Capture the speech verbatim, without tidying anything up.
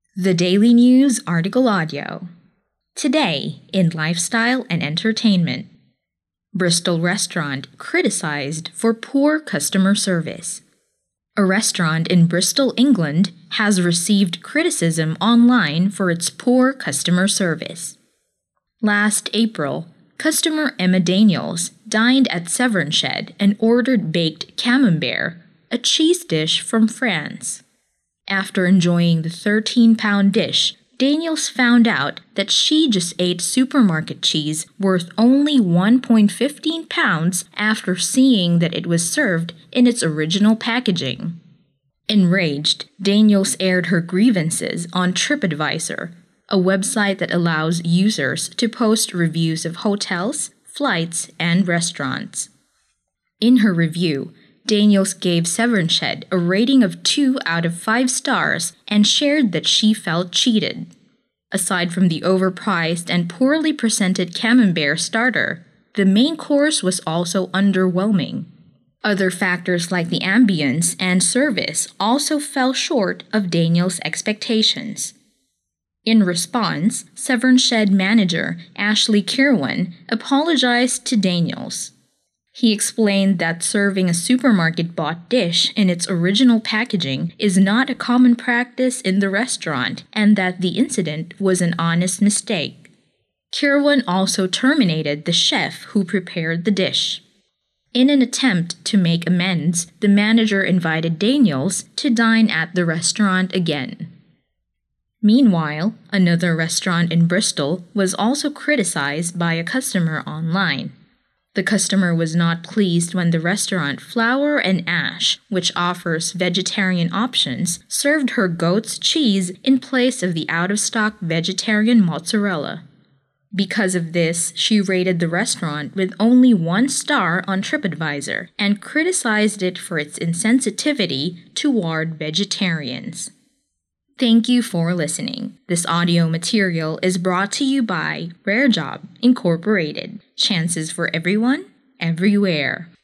The Daily News Article Audio. Today in Lifestyle and Entertainment. Bristol restaurant criticized for poor customer service. A restaurant in Bristol, England, has received criticism online for its poor customer service. Last April, customer Emma Daniels dined at Severn Shed and ordered baked camembert, a cheese dish from France. After enjoying the thirteen pound dish, Daniels found out that she just ate supermarket cheese worth only one point one five pounds after seeing that it was served in its original packaging. Enraged, Daniels aired her grievances on TripAdvisor, a website that allows users to post reviews of hotels, flights, and restaurants. In her review, Daniels gave Severn Shed a rating of two out of five stars and shared that she felt cheated. Aside from the overpriced and poorly presented camembert starter, the main course was also underwhelming. Other factors like the ambience and service also fell short of Daniels' expectations. In response, Severn Shed manager Ashley Kirwan apologized to Daniels. He explained that serving a supermarket-bought dish in its original packaging is not a common practice in the restaurant and that the incident was an honest mistake. Kirwan also terminated the chef who prepared the dish. In an attempt to make amends, the manager invited Daniels to dine at the restaurant again. Meanwhile, another restaurant in Bristol was also criticized by a customer online. The customer was not pleased when the restaurant Flower and Ash, which offers vegetarian options, served her goat's cheese in place of the out-of-stock vegetarian mozzarella. Because of this, she rated the restaurant with only one star on TripAdvisor and criticized it for its insensitivity toward vegetarians. Thank you for listening. This audio material is brought to you by Rare Job Incorporated. Chances for everyone, everywhere.